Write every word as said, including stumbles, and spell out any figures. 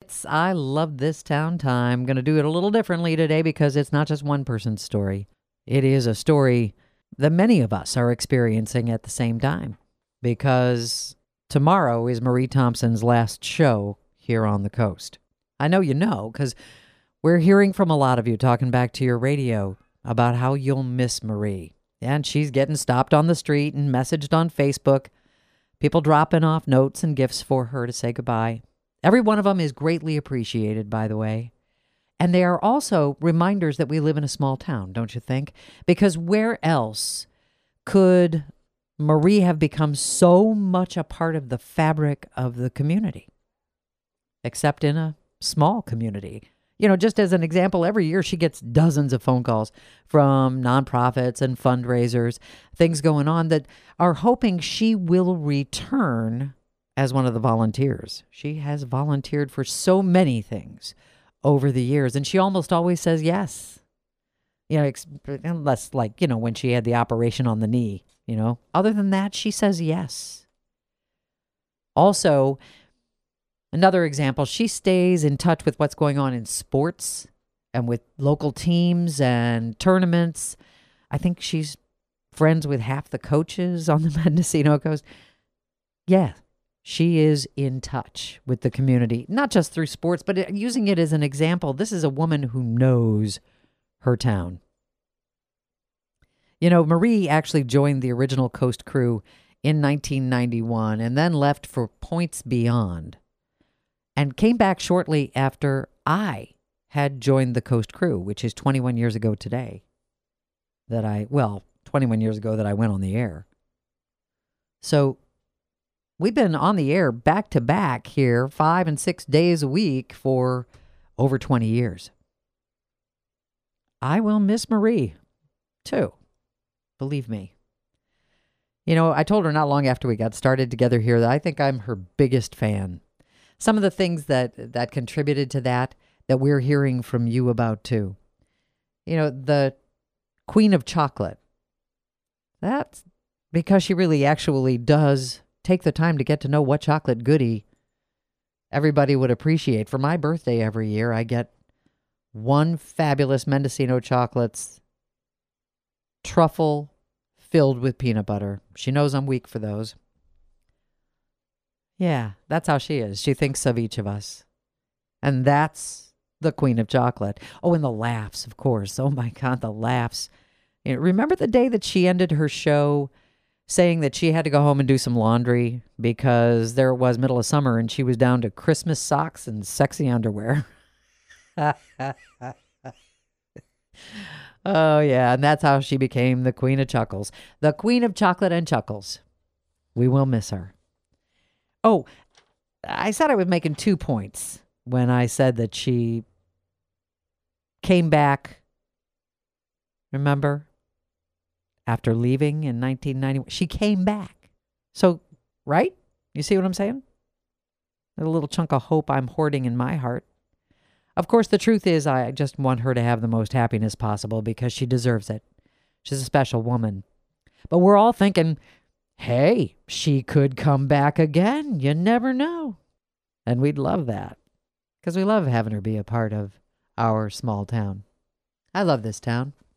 It's I Love This Town time. I'm going to do it a little differently today because it's not just one person's story. It is a story that many of us are experiencing at the same time, because tomorrow is Marie Thompson's last show here on the coast. I know you know, because we're hearing from a lot of you talking back to your radio about how you'll miss Marie. And she's getting stopped on the street and messaged on Facebook. People dropping off notes and gifts for her to say goodbye. Every one of them is greatly appreciated, by the way. And they are also reminders that we live in a small town, don't you think? Because where else could Marie have become so much a part of the fabric of the community? Except in a small community. You know, just as an example, every year she gets dozens of phone calls from nonprofits and fundraisers, things going on that are hoping she will return as one of the volunteers. She has volunteered for so many things over the years, and she almost always says yes. You know, ex- unless like, you know, when she had the operation on the knee, you know. Other than that, she says yes. Also, another example, she stays in touch with what's going on in sports and with local teams and tournaments. I think she's friends with half the coaches on the Mendocino coast. Yeah, she is in touch with the community, not just through sports, but it, using it as an example. This is a woman who knows her town. You know, Marie actually joined the original Coast crew in nineteen ninety-one and then left for Points Beyond, and came back shortly after I had joined the Coast crew, which is twenty-one years ago today that I, well, twenty-one years ago that I went on the air. So we've been on the air back to back here five and six days a week for over twenty years. I will miss Marie, too. Believe me. You know, I told her not long after we got started together here that I think I'm her biggest fan. Some of the things that, that contributed to that, that we're hearing from you about too. You know, the Queen of Chocolate. That's because she really actually does take the time to get to know what chocolate goodie everybody would appreciate. For my birthday every year, I get one fabulous Mendocino chocolates, truffle filled with peanut butter. She knows I'm weak for those. Yeah, that's how she is. She thinks of each of us. And that's the Queen of Chocolate. Oh, and the laughs, of course. Oh, my God, the laughs. You know, remember the day that she ended her show saying that she had to go home and do some laundry because there it was middle of summer and she was down to Christmas socks and sexy underwear? Oh, yeah, and that's how she became the Queen of Chuckles. The Queen of Chocolate and Chuckles. We will miss her. Oh, I said I was making two points when I said that she came back, remember, after leaving in nineteen ninety. She came back. So, right? You see what I'm saying? A little chunk of hope I'm hoarding in my heart. Of course, the truth is I just want her to have the most happiness possible because she deserves it. She's a special woman. But we're all thinking, hey, she could come back again. You never know. And we'd love that because we love having her be a part of our small town. I love this town.